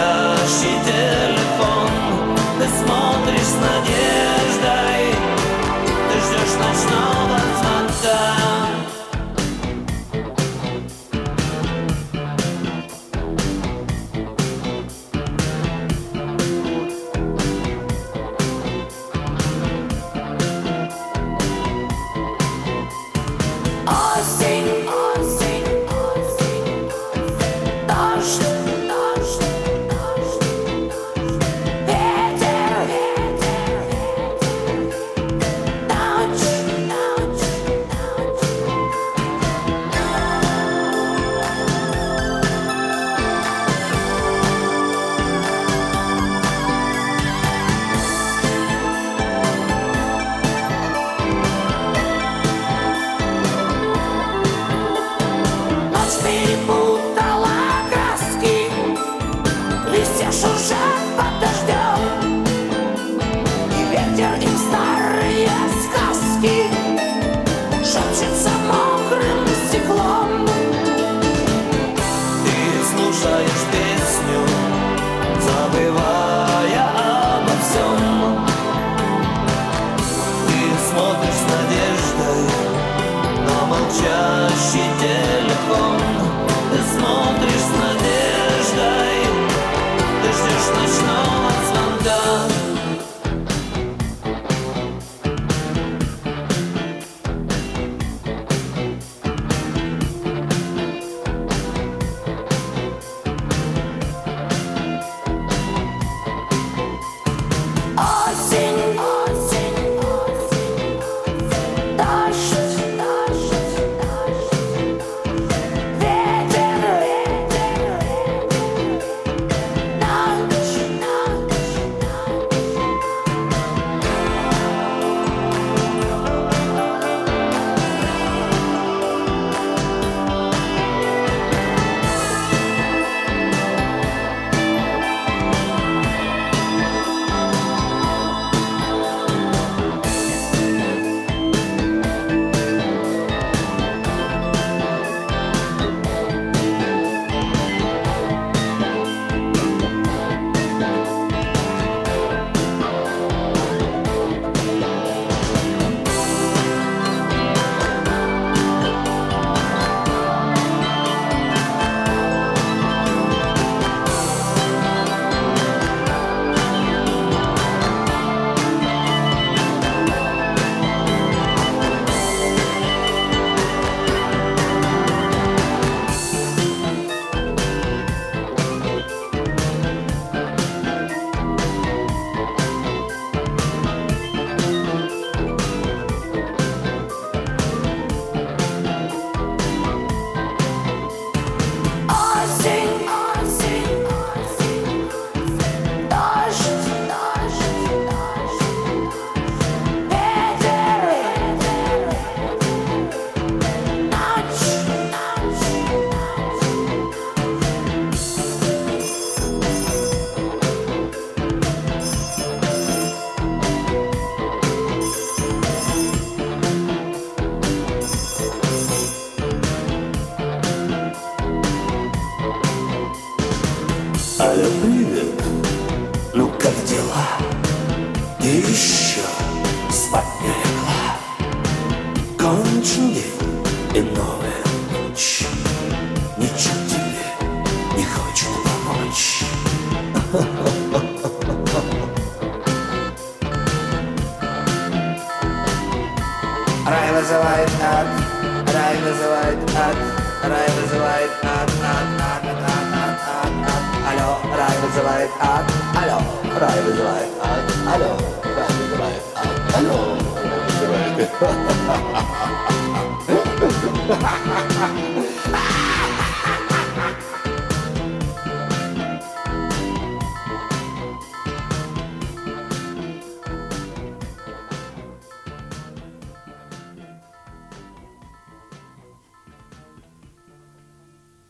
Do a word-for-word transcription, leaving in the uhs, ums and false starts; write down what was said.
молчащий телефон. Ты смотришь с надеждой, ты ждешь ночного звонка. Осень, осень, осень, дождь, дождь, дождь, ветер, ветер, ночь, ночь, ночь. Ночь перепутала краски, листья шуршат под дождем, и ветер им старые сказки шепчется мокрым стеклом. Ты слушаешь песню, забывая обо всем. Ты смотришь с надеждой на молчащий телефон. Ты смотришь с надеждой, ты ждешь ночного звонка. Осень, осень, осень, дождь, дождь, дождь, ветер, ветер, ночь, ночь, ночь. Осень, осень, осень, дождь, дождь, дождь, ветер, ветер, ночь, ночь, Аля, привет, ну как дела? Ты еще спать не легла? Кончен день и новая ночь, ничего тебе не хочет помочь. Рай вызывает ад, рай вызывает ад, рай вызывает ад, ад, ад, ад, ад, ад, ад. Алло, рай вызывает ад, алло, рай вызывает ад, алло, рай вызывает ад, алло, рай вызывает ад.